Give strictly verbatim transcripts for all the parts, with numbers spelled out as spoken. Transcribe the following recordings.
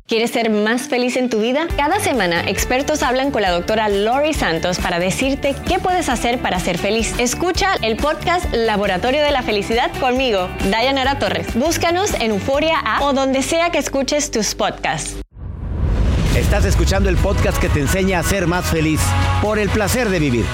¿Quieres ser más feliz en tu vida? Cada semana, expertos hablan con la doctora Laurie Santos para decirte qué puedes hacer para ser feliz. Escucha el podcast Laboratorio de la Felicidad conmigo, Dayanara Torres. Búscanos en Euforia App o donde sea que escuches tus podcasts. Estás escuchando el podcast que te enseña a ser más feliz por el placer de vivir.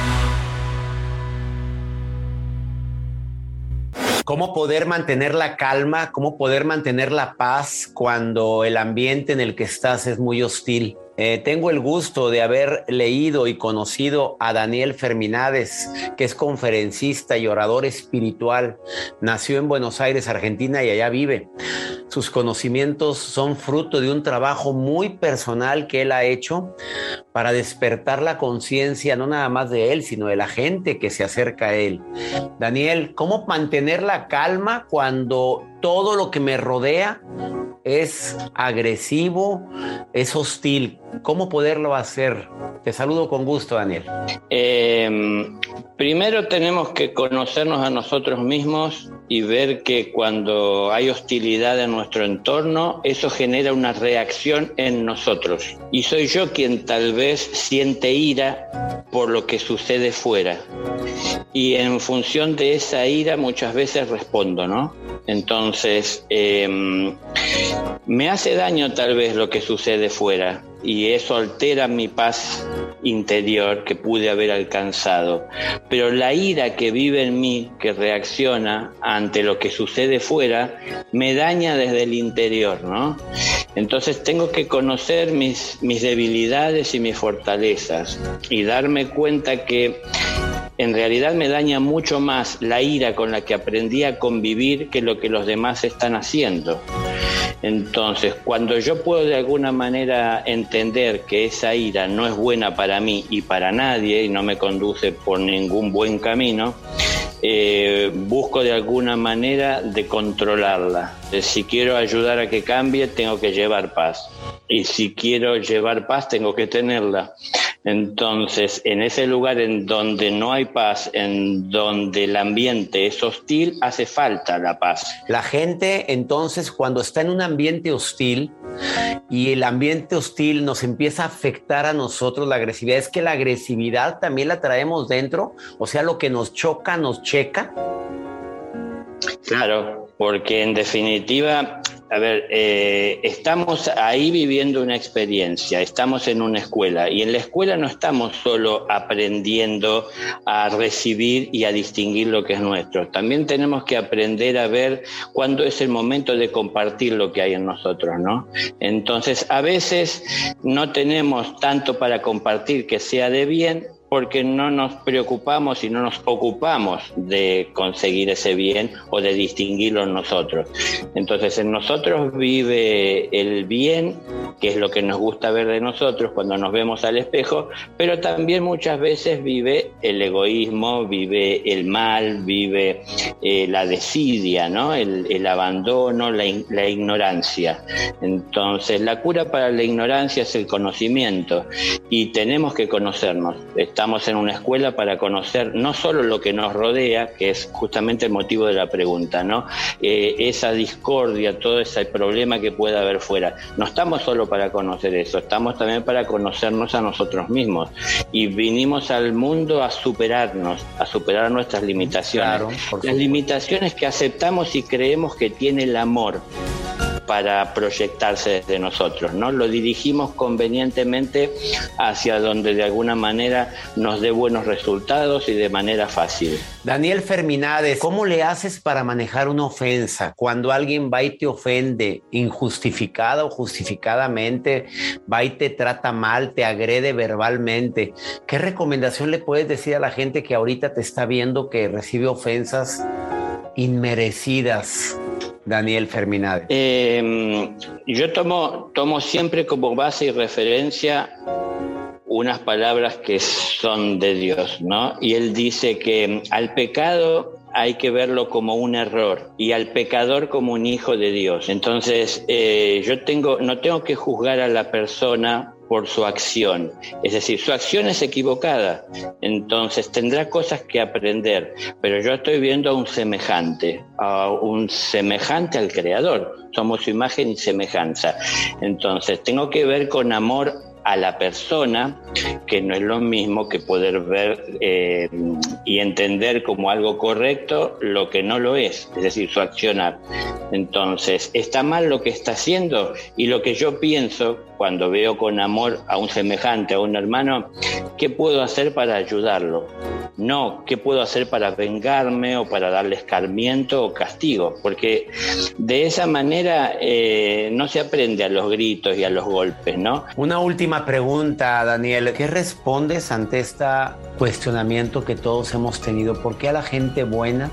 ¿Cómo poder mantener la calma? ¿Cómo poder mantener la paz cuando el ambiente en el que estás es muy hostil? Eh, tengo el gusto de haber leído y conocido a Daniel Fermínaez, que es conferencista y orador espiritual. Nació en Buenos Aires, Argentina, y allá vive. Sus conocimientos son fruto de un trabajo muy personal que él ha hecho para despertar la conciencia, no nada más de él, sino de la gente que se acerca a él. Daniel, ¿cómo mantener la calma cuando todo lo que me rodea es agresivo, es hostil? ¿Cómo poderlo hacer? Te saludo con gusto, Daniel. Eh, primero tenemos que conocernos a nosotros mismos y ver que cuando hay hostilidad en nuestro entorno, eso genera una reacción en nosotros. Y soy yo quien tal vez siente ira por lo que sucede fuera. Y en función de esa ira muchas veces respondo, ¿no? Entonces, eh, me hace daño tal vez lo que sucede fuera y eso altera mi paz interior que pude haber alcanzado. Pero la ira que vive en mí, que reacciona ante lo que sucede fuera, me daña desde el interior, ¿no? Entonces tengo que conocer mis, mis debilidades y mis fortalezas y darme cuenta que en realidad me daña mucho más la ira con la que aprendí a convivir que lo que los demás están haciendo. Entonces, cuando yo puedo de alguna manera entender que esa ira no es buena para mí y para nadie y no me conduce por ningún buen camino, eh, busco de alguna manera de controlarla. Si quiero ayudar a que cambie, tengo que llevar paz. Y si quiero llevar paz, tengo que tenerla. Entonces, en ese lugar en donde no hay paz, en donde el ambiente es hostil, hace falta la paz. La gente, entonces, cuando está en un ambiente hostil y el ambiente hostil nos empieza a afectar a nosotros, la agresividad, es que la agresividad también la traemos dentro, o sea, lo que nos choca, nos checa. Claro, porque en definitiva, a ver, eh, estamos ahí viviendo una experiencia, estamos en una escuela y en la escuela no estamos solo aprendiendo a recibir y a distinguir lo que es nuestro, también tenemos que aprender a ver cuándo es el momento de compartir lo que hay en nosotros, ¿no? Entonces, a veces no tenemos tanto para compartir que sea de bien, porque no nos preocupamos y no nos ocupamos de conseguir ese bien o de distinguirlo en nosotros. Entonces, en nosotros vive el bien, que es lo que nos gusta ver de nosotros cuando nos vemos al espejo, pero también muchas veces vive el egoísmo, vive el mal, vive eh, la desidia, ¿no? el, el abandono, la, la ignorancia. Entonces, la cura para la ignorancia es el conocimiento y tenemos que conocernos. Estamos en una escuela para conocer no solo lo que nos rodea, que es justamente el motivo de la pregunta, ¿no? Eh, esa discordia, todo ese problema que pueda haber fuera. No estamos solo para conocer eso, estamos también para conocernos a nosotros mismos. Y vinimos al mundo a superarnos, a superar nuestras limitaciones. Claro, las limitaciones que aceptamos y creemos que tiene el amor para proyectarse desde nosotros, ¿no? Lo dirigimos convenientemente hacia donde de alguna manera nos dé buenos resultados y de manera fácil. Daniel Fermínaez, ¿cómo le haces para manejar una ofensa? Cuando alguien va y te ofende injustificada o justificadamente, va y te trata mal, te agrede verbalmente, ¿qué recomendación le puedes decir a la gente que ahorita te está viendo que recibe ofensas inmerecidas? Daniel Fermínaez. Eh, yo tomo, tomo siempre como base y referencia unas palabras que son de Dios, ¿no? Y él dice que al pecado hay que verlo como un error y al pecador como un hijo de Dios. Entonces, eh, yo tengo, no tengo que juzgar a la persona por su acción. Es decir, su acción es equivocada, entonces tendrá cosas que aprender, pero yo estoy viendo a un semejante, a un semejante al Creador. Somos su imagen y semejanza. Entonces, tengo que ver con amor a la persona, que no es lo mismo que poder ver eh, y entender como algo correcto lo que no lo es, es decir, su accionar. Entonces, está mal lo que está haciendo, y lo que yo pienso cuando veo con amor a un semejante, a un hermano, ¿qué puedo hacer para ayudarlo? No, ¿qué puedo hacer para vengarme o para darle escarmiento o castigo? Porque de esa manera eh, no se aprende a los gritos y a los golpes, ¿no? Una última pregunta, Daniel. ¿Qué respondes ante este cuestionamiento que todos hemos tenido? ¿Por qué a la gente buena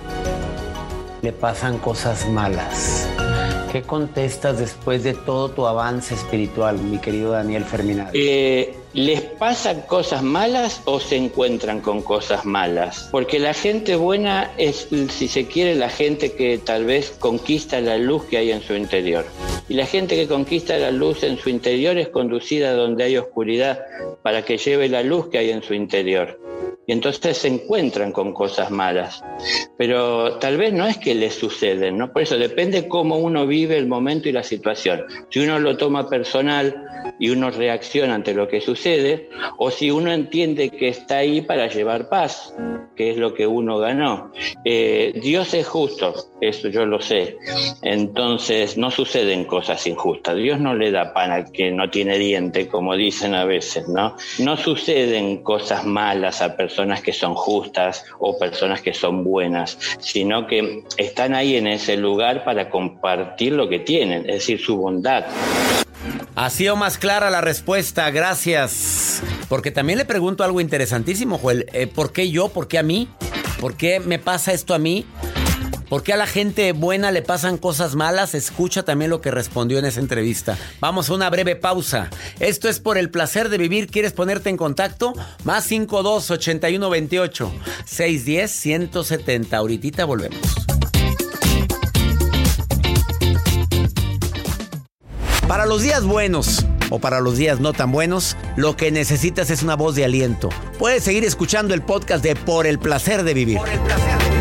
le pasan cosas malas? ¿Qué contestas después de todo tu avance espiritual, mi querido Daniel Ferminado? Eh, ¿Les pasan cosas malas o se encuentran con cosas malas? Porque la gente buena es, si se quiere, la gente que tal vez conquista la luz que hay en su interior. Y la gente que conquista la luz en su interior es conducida donde hay oscuridad para que lleve la luz que hay en su interior. Y entonces se encuentran con cosas malas. Pero tal vez no es que les suceden, ¿no? Por eso depende cómo uno vive el momento y la situación. Si uno lo toma personal y uno reacciona ante lo que sucede, o si uno entiende que está ahí para llevar paz, que es lo que uno ganó. Eh, Dios es justo, eso yo lo sé. Entonces no suceden cosas injustas. Dios no le da pan al que no tiene diente, como dicen a veces, ¿no? No suceden cosas malas a personas que son justas o personas que son buenas, sino que están ahí en ese lugar para compartir lo que tienen, es decir, su bondad. Ha sido más clara la respuesta, gracias. Porque también le pregunto algo interesantísimo, Joel. Eh, ¿Por qué yo? ¿Por qué a mí? ¿Por qué me pasa esto a mí? ¿Por qué a la gente buena le pasan cosas malas? Escucha también lo que respondió en esa entrevista. Vamos a una breve pausa. Esto es Por el Placer de Vivir. ¿Quieres ponerte en contacto? Más cinco dos, ochenta y uno veintiocho, seiscientos diez, ciento setenta. Ahorita volvemos. Para los días buenos o para los días no tan buenos, lo que necesitas es una voz de aliento. Puedes seguir escuchando el podcast de Por el Placer de Vivir. Por el placer de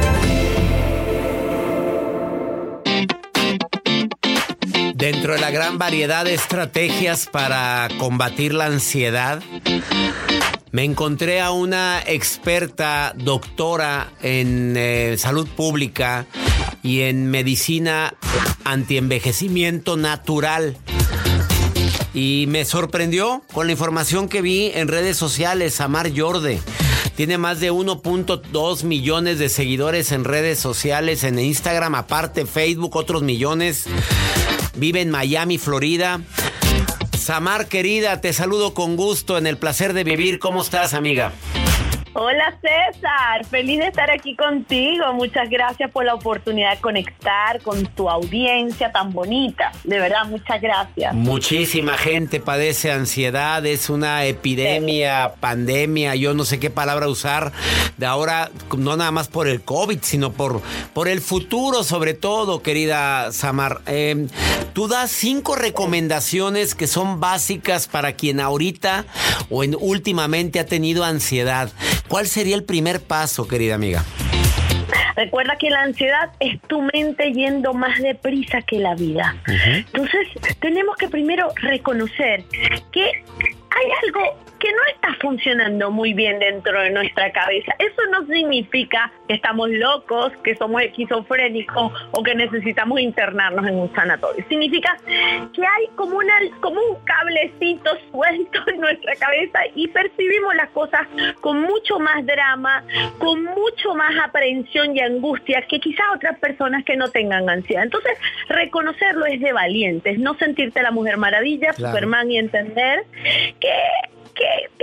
vivir. Dentro de la gran variedad de estrategias para combatir la ansiedad, me encontré a una experta doctora en eh, salud pública y en medicina antienvejecimiento natural. Y me sorprendió con la información que vi en redes sociales. Samar Yorde tiene más de uno punto dos millones de seguidores en redes sociales, en Instagram, aparte Facebook, otros millones. Vive en Miami, Florida. Samar, querida, te saludo con gusto en El Placer de Vivir. ¿Cómo estás, amiga? Hola, César, feliz de estar aquí contigo. Muchas gracias por la oportunidad de conectar con tu audiencia tan bonita. De verdad, muchas gracias. Muchísima gente padece ansiedad, es una epidemia, sí. pandemia, yo no sé qué palabra usar, de ahora, no nada más por el COVID, sino por, por el futuro, sobre todo, querida Samar. Eh, tú das cinco recomendaciones que son básicas para quien ahorita o en, últimamente ha tenido ansiedad. ¿Cuál sería el primer paso, querida amiga? Recuerda que la ansiedad es tu mente yendo más deprisa que la vida. Uh-huh. Entonces, tenemos que primero reconocer que hay algo que no está funcionando muy bien dentro de nuestra cabeza. Eso no significa que estamos locos, que somos esquizofrénicos o que necesitamos internarnos en un sanatorio. Significa que hay como, una, como un cablecito suelto en nuestra cabeza y percibimos las cosas con mucho más drama, con mucho más aprehensión y angustia que quizás otras personas que no tengan ansiedad. Entonces, reconocerlo es de valientes, no sentirte la Mujer Maravilla, claro. Superman, y entender que que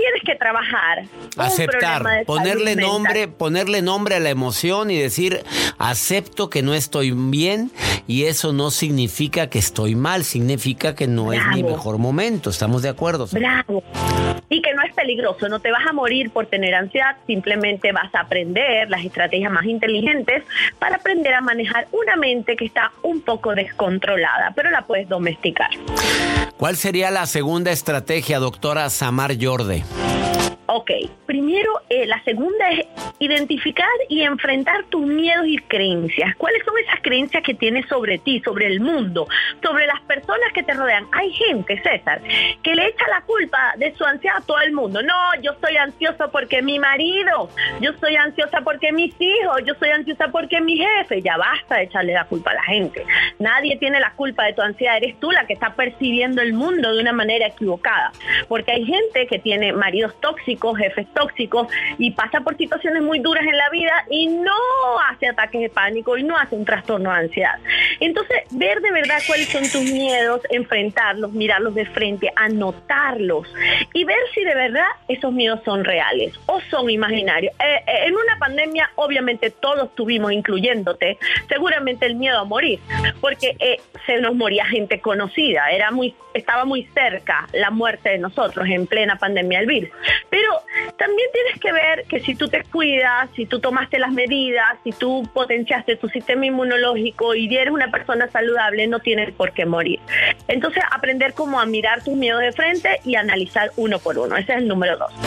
tienes que trabajar. Aceptar, ponerle nombre, ponerle nombre a la emoción y decir, acepto que no estoy bien y eso no significa que estoy mal, significa que no Bravo. Es mi mejor momento. ¿Estamos de acuerdo? Bravo. Y que no es peligroso, no te vas a morir por tener ansiedad, simplemente vas a aprender las estrategias más inteligentes para aprender a manejar una mente que está un poco descontrolada, pero la puedes domesticar. ¿Cuál sería la segunda estrategia, doctora Samar Yorde? Ok, primero, eh, la segunda es identificar y enfrentar tus miedos y creencias. ¿Cuáles son esas creencias que tienes sobre ti, sobre el mundo, sobre las personas que te rodean? Hay gente, César, que le echa la culpa de su ansiedad a todo el mundo. No, yo soy ansiosa porque mi marido, yo soy ansiosa porque mis hijos, yo soy ansiosa porque mi jefe. Ya basta de echarle la culpa a la gente. Nadie tiene la culpa de tu ansiedad, eres tú la que está percibiendo el mundo de una manera equivocada. Porque hay gente que tiene maridos tóxicos, jefes tóxicos y pasa por situaciones muy duras en la vida y no hace ataques de pánico y no hace un trastorno de ansiedad. Entonces, ver de verdad cuáles son tus miedos, enfrentarlos, mirarlos de frente, anotarlos y ver si de verdad esos miedos son reales o son imaginarios. Eh, eh, en una pandemia, obviamente todos tuvimos, incluyéndote, seguramente el miedo a morir, porque eh, se nos moría gente conocida, era muy, estaba muy cerca la muerte de nosotros en plena pandemia del virus. Pero también tienes que ver que si tú te cuidas, si tú tomaste las medidas, si tú potenciaste tu sistema inmunológico y eres una persona saludable, no tienes por qué morir. Entonces, aprender cómo a mirar tus miedos de frente y analizar uno por uno. Ese es el número dos.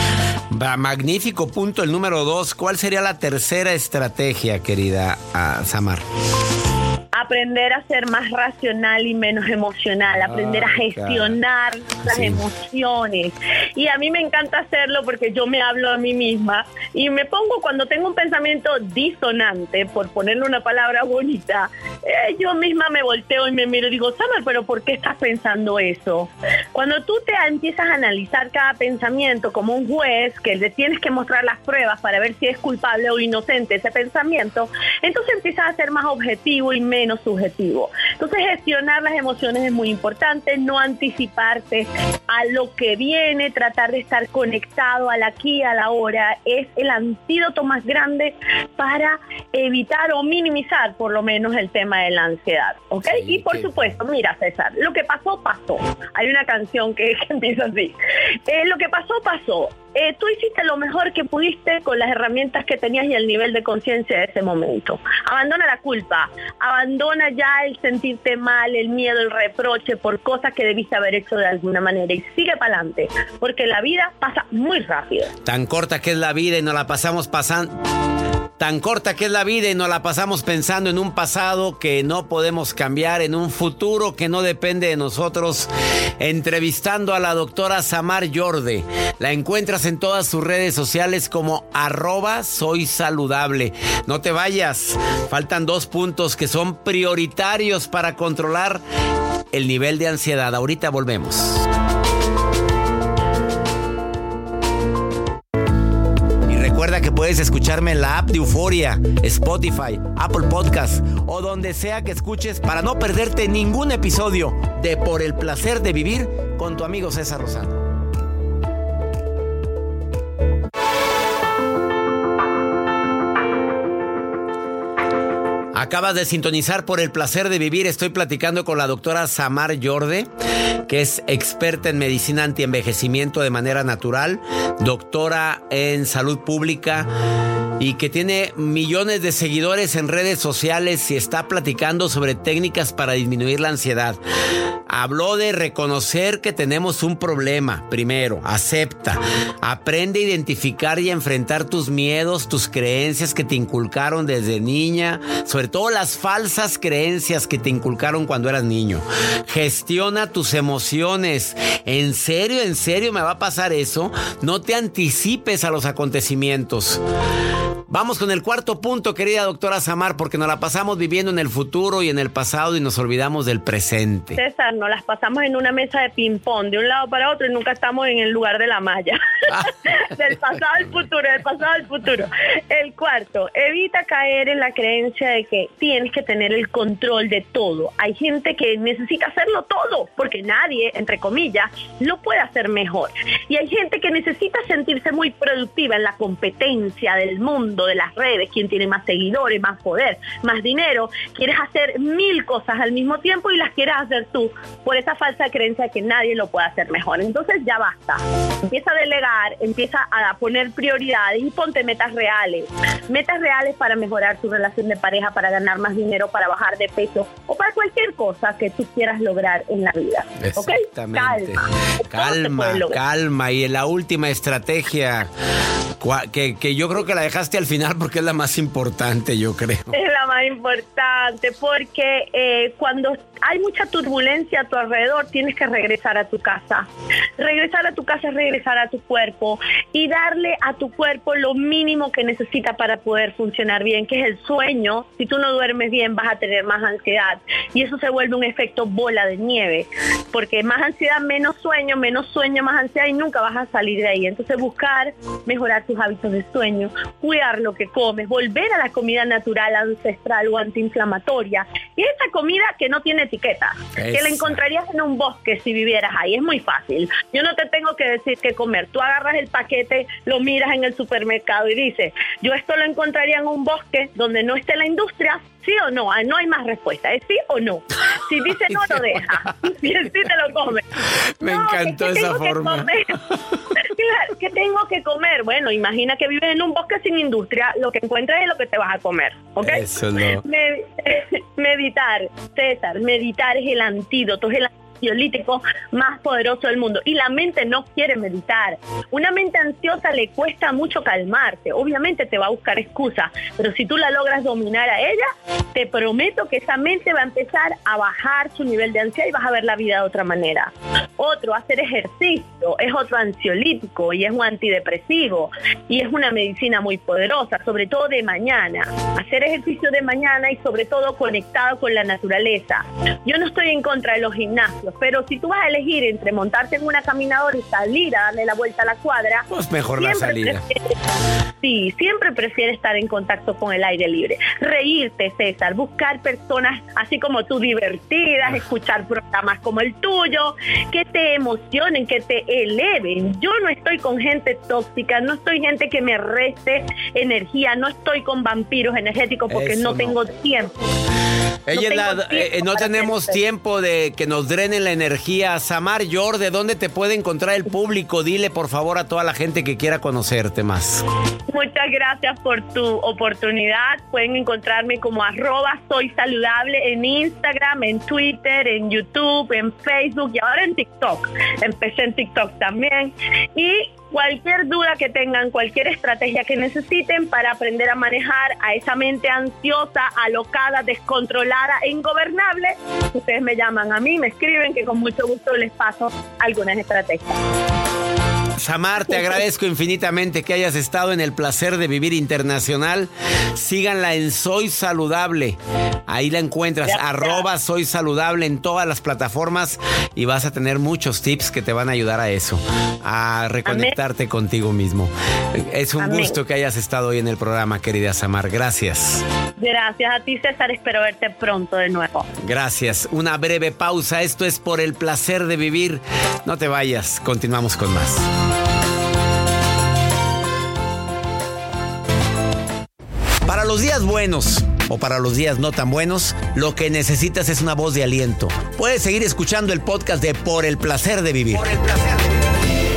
Va, magnífico punto el número dos. ¿Cuál sería la tercera estrategia, querida uh, Samar? Aprender a ser más racional y menos emocional, aprender ah, a gestionar claro. las sí. emociones. Y a mí me encanta hacerlo porque yo me hablo a mí misma y me pongo, cuando tengo un pensamiento disonante, por ponerle una palabra bonita, eh, yo misma me volteo y me miro y digo, Samar, ¿pero por qué estás pensando eso? Cuando tú te empiezas a analizar cada pensamiento como un juez, que le tienes que mostrar las pruebas para ver si es culpable o inocente ese pensamiento, entonces empiezas a ser más objetivo y menos subjetivo. Entonces, gestionar las emociones es muy importante, no anticiparte a lo que viene, tratar de estar conectado al aquí y a la hora es el antídoto más grande para evitar o minimizar por lo menos el tema de la ansiedad, ¿ok? Sí, y por sí. supuesto, mira, César, lo que pasó, pasó. Hay una canción que, que empieza así. Eh, lo que pasó, pasó. Eh, tú hiciste lo mejor que pudiste con las herramientas que tenías y el nivel de conciencia de ese momento. Abandona la culpa, abandona ya el sentirte mal, el miedo, el reproche por cosas que debiste haber hecho de alguna manera y sigue para adelante, porque la vida pasa muy rápido. Tan corta que es la vida y nos la pasamos pasando... Tan corta que es la vida y nos la pasamos pensando en un pasado que no podemos cambiar, en un futuro que no depende de nosotros. Entrevistando a la doctora Samar Yorde. La encuentras en todas sus redes sociales como arroba soy saludable. No te vayas, faltan dos puntos que son prioritarios para controlar el nivel de ansiedad. Ahorita volvemos. Recuerda que puedes escucharme en la app de Euforia, Spotify, Apple Podcast o donde sea que escuches para no perderte ningún episodio de Por el Placer de Vivir con tu amigo César Lozano. Acabas de sintonizar Por el Placer de Vivir. Estoy platicando con la doctora Samar Yorde, que es experta en medicina antienvejecimiento de manera natural, doctora en salud pública y que tiene millones de seguidores en redes sociales y está platicando sobre técnicas para disminuir la ansiedad. Habló de reconocer que tenemos un problema. Primero, acepta. Aprende a identificar y a enfrentar tus miedos, tus creencias que te inculcaron desde niña, sobre todo las falsas creencias que te inculcaron cuando eras niño. Gestiona tus emociones. ¿En serio, en serio me va a pasar eso? No te anticipes a los acontecimientos. Vamos con el cuarto punto, querida doctora Samar, porque nos la pasamos viviendo en el futuro y en el pasado y nos olvidamos del presente. César, nos las pasamos en una mesa de ping-pong de un lado para otro y nunca estamos en el lugar de la malla. Ah. Del pasado al futuro, del pasado al futuro. El cuarto, evita caer en la creencia de que tienes que tener el control de todo. Hay gente que necesita hacerlo todo, porque nadie, entre comillas, lo puede hacer mejor. Y hay gente que necesita sentirse muy productiva en la competencia del mundo, de las redes, quien tiene más seguidores, más poder, más dinero. Quieres hacer mil cosas al mismo tiempo y las quieres hacer tú, por esa falsa creencia de que nadie lo puede hacer mejor. Entonces ya basta. Empieza a delegar, empieza a poner prioridades y ponte metas reales. Metas reales para mejorar tu relación de pareja, para ganar más dinero, para bajar de peso o para cualquier cosa que tú quieras lograr en la vida. Exactamente. ¿Okay? Calma, calma, calma. Y en la última estrategia, que, que yo creo que la dejaste al final porque es la más importante, yo creo. Es la más importante porque eh, cuando hay mucha turbulencia a tu alrededor, tienes que regresar a tu casa. Regresar a tu casa es regresar a tu cuerpo y darle a tu cuerpo lo mínimo que necesita para poder funcionar bien, que es el sueño. Si tú no duermes bien, vas a tener más ansiedad y eso se vuelve un efecto bola de nieve, porque más ansiedad, menos sueño, menos sueño, más ansiedad y nunca vas a salir de ahí. Entonces buscar mejorar tus hábitos de sueño, cuidar lo que comes, volver a la comida natural, ancestral o antiinflamatoria. Y esa comida que no tiene etiqueta, esa que la encontrarías en un bosque si vivieras ahí. Es muy fácil. Yo no te tengo que decir qué comer. Tú agarras el paquete, lo miras en el supermercado y dices, yo esto lo encontraría en un bosque donde no esté la industria. ¿Sí o no? No hay más respuesta. ¿Es sí o no? Si dice no, lo deja. Si es sí, te lo comes. Me no, encantó esa forma. Claro, ¿qué tengo que comer? Bueno, imagina que vives en un bosque sin industria. Lo que encuentras es lo que te vas a comer. ¿Ok? Eso no. Med- meditar, César. Meditar es el antídoto, es el ansiolítico más poderoso del mundo y la mente no quiere meditar. Una mente ansiosa le cuesta mucho calmarse, obviamente te va a buscar excusas, pero si tú la logras dominar a ella, te prometo que esa mente va a empezar a bajar su nivel de ansiedad y vas a ver la vida de otra manera. Otro, hacer ejercicio, es otro ansiolítico y es un antidepresivo y es una medicina muy poderosa, sobre todo de mañana. Hacer ejercicio de mañana y sobre todo conectado con la naturaleza. Yo no estoy en contra de los gimnasios, pero si tú vas a elegir entre montarte en una caminadora y salir a darle la vuelta a la cuadra, pues mejor la salida. Sí, siempre prefiere estar en contacto con el aire libre. Reírte, César, buscar personas así como tú divertidas, escuchar programas como el tuyo, que te emocionen, que te eleven. Yo no estoy con gente tóxica, no estoy gente que me reste energía, no estoy con vampiros energéticos porque no, no tengo tiempo. Ella no, la, eh, no tenemos tiempo de que nos drenen la energía. Samar Yor, ¿de dónde te puede encontrar el público? Dile por favor a toda la gente que quiera conocerte más. Muchas gracias por tu oportunidad. Pueden encontrarme como arroba soy saludable en Instagram, en Twitter, en YouTube, en Facebook y ahora en TikTok. Empecé en TikTok también. Y cualquier duda que tengan, cualquier estrategia que necesiten para aprender a manejar a esa mente ansiosa, alocada, descontrolada e ingobernable, ustedes me llaman a mí, me escriben que con mucho gusto les paso algunas estrategias. Samar, te agradezco infinitamente que hayas estado en el Placer de Vivir Internacional. Síganla en Soy Saludable. Ahí la encuentras, Gracias. arroba Soy Saludable en todas las plataformas y vas a tener muchos tips que te van a ayudar a eso, a reconectarte Amén. contigo mismo. Es un Amén. gusto que hayas estado hoy en el programa, querida Samar. Gracias. Gracias a ti, César. Espero verte pronto de nuevo. Gracias. Una breve pausa. Esto es Por el Placer de Vivir. No te vayas. Continuamos con más. Para los días buenos o para los días no tan buenos, lo que necesitas es una voz de aliento. Puedes seguir escuchando el podcast de Por el Placer de Vivir. Por el placer de vivir.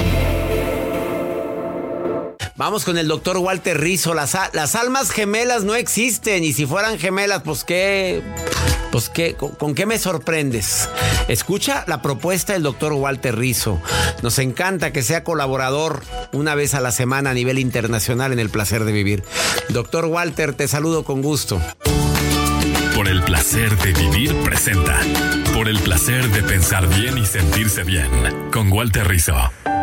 Vamos con el doctor Walter Rizzo. Las, las almas gemelas no existen y si fueran gemelas, pues qué... Pues qué, con, ¿con qué me sorprendes? Escucha la propuesta del doctor Walter Rizzo. Nos encanta que sea colaborador una vez a la semana a nivel internacional en el Placer de Vivir. Doctor Walter, te saludo con gusto. Por el Placer de Vivir presenta Por el Placer de Pensar Bien y Sentirse Bien con Walter Rizzo.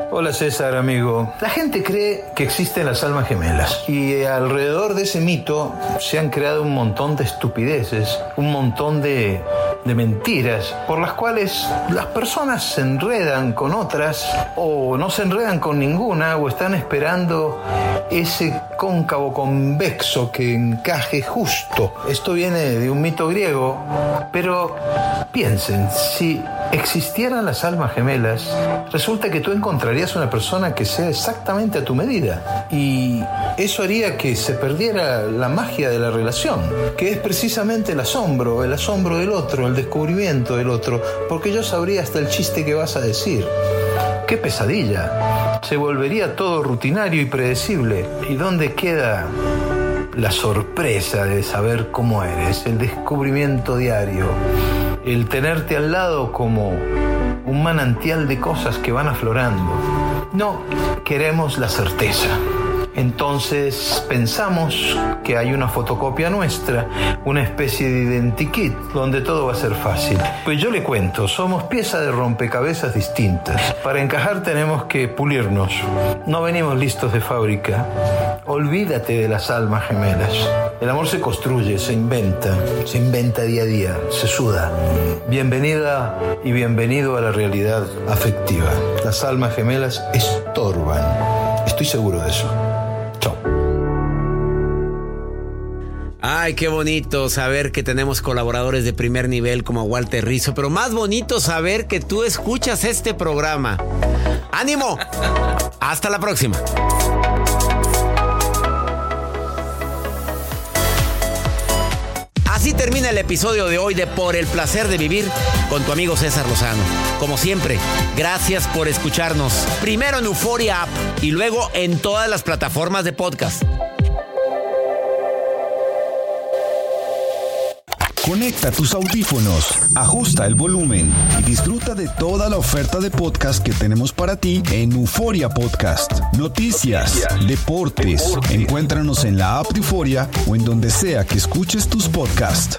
Hola César, amigo. La gente cree que existen las almas gemelas y alrededor de ese mito se han creado un montón de estupideces, un montón de, de mentiras por las cuales las personas se enredan con otras o no se enredan con ninguna o están esperando ese cóncavo convexo que encaje justo. Esto viene de un mito griego, pero piensen, si existieran las almas gemelas, resulta que tú encontrarías una persona que sea exactamente a tu medida y eso haría que se perdiera la magia de la relación, que es precisamente el asombro, el asombro del otro, el descubrimiento del otro, porque yo sabría hasta el chiste que vas a decir. ¡Qué pesadilla! Se volvería todo rutinario y predecible. ¿Y dónde queda la sorpresa de saber cómo eres, el descubrimiento diario, el tenerte al lado como un manantial de cosas que van aflorando? No, queremos la certeza. Entonces pensamos que hay una fotocopia nuestra, una especie de identikit donde todo va a ser fácil. Pues yo le cuento, somos piezas de rompecabezas distintas. Para encajar tenemos que pulirnos. No venimos listos de fábrica. Olvídate de las almas gemelas. El amor se construye, se inventa, se inventa día a día, se suda. Bienvenida y bienvenido a la realidad afectiva. Las almas gemelas estorban. Estoy seguro de eso. Chao. Ay, qué bonito saber que tenemos colaboradores de primer nivel como Walter Rizzo, pero más bonito saber que tú escuchas este programa. ¡Ánimo! Hasta la próxima. Así termina el episodio de hoy de Por el Placer de Vivir con tu amigo César Lozano. Como siempre, gracias por escucharnos. Primero en Euforia App y luego en todas las plataformas de podcast. Conecta tus audífonos, ajusta el volumen y disfruta de toda la oferta de podcast que tenemos para ti en Euforia Podcast. Noticias, deportes, encuéntranos en la app de Euforia o en donde sea que escuches tus podcasts.